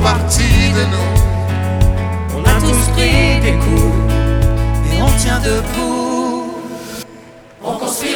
partie de nous. On a tous pris des coups et on tient debout. On construit